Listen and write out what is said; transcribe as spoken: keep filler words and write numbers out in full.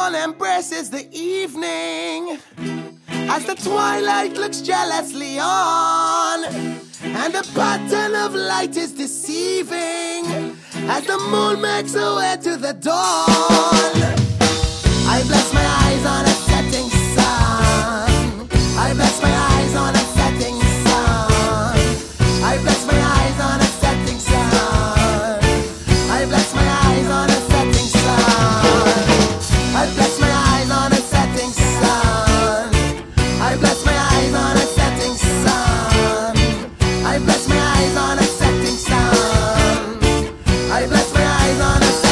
dawn embraces the evening, as the twilight looks jealously on, and the pattern of light is deceiving, as the moon makes her way to the dawn. I bless my eyes on a setting sun. I bless my eyes on a setting sun. I bless my eyes on a setting sun. I bless my eyes on a setting sun. I bless my eyes on a setting sun. I bless my eyes on a setting sun. I bless my eyes on a setting sun. I bless my eyes on a setting sun.